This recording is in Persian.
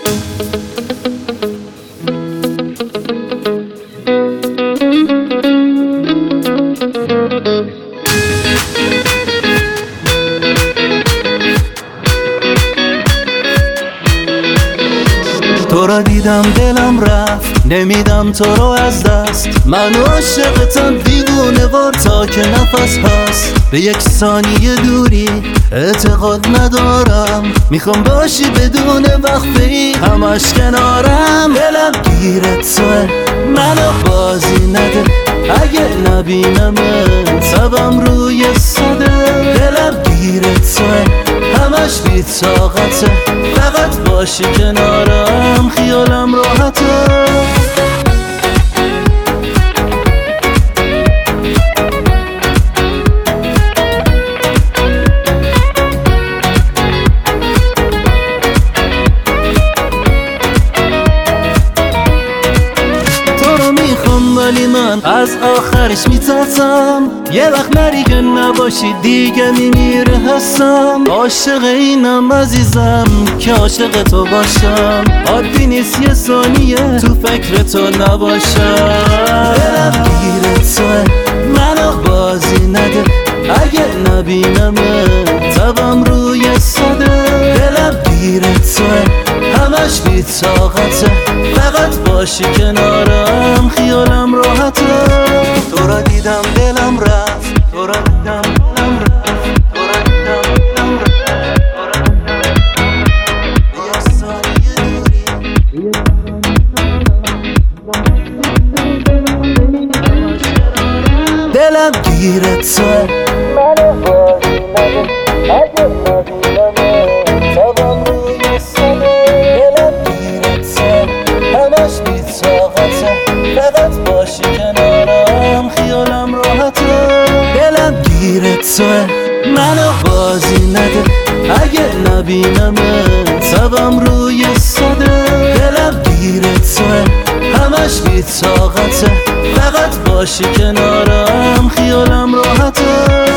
تو را دیدم دلم رفت، نمیدم تو رو از دست. من عاشقتم دیوونه وار تا که نفس هست. به یک ثانیه دوری اعتقاد ندارم، میخوام باشی بدون وقفه ای همش کنارم. دلم گیرت توه منو بازی نده، اگه نبینمت سبم روی صده. دلم گیرت توه همش بی طاقته، فقط باشی کنارم خیالم راحته. ولی من از آخرش میترسم، یه وقت نری که نباشی دیگه میمیره حسم. عاشق اینم عزیزم که عاشق تو باشم، عادی نیست یه ثانیه تو فکر تو نباشم. دلم گیرت توه منو بازی نده، اگه نبینمت تبم روی صده. دلم گیرت توه همش بی طاقته، فقط باشی کنارم خیالم راحته. تو را دیدم دلم رفت، تو را دیدم دلم رفت، تو را دیدم دلم رفت. یه ثانیه دوری دلم گیرت توه منو بازی نده، اگه نبینمت تبم روی صده. دلم گیرت توه همش بی طاقته، فقط باشی کنارم خیالم راحته. دلم گیرت توه منو بازی نده، اگه نبینمت سبم روی صده. دلم گیرت توه همش بی طاقته، فقط باشی کنارم خیالم راحته.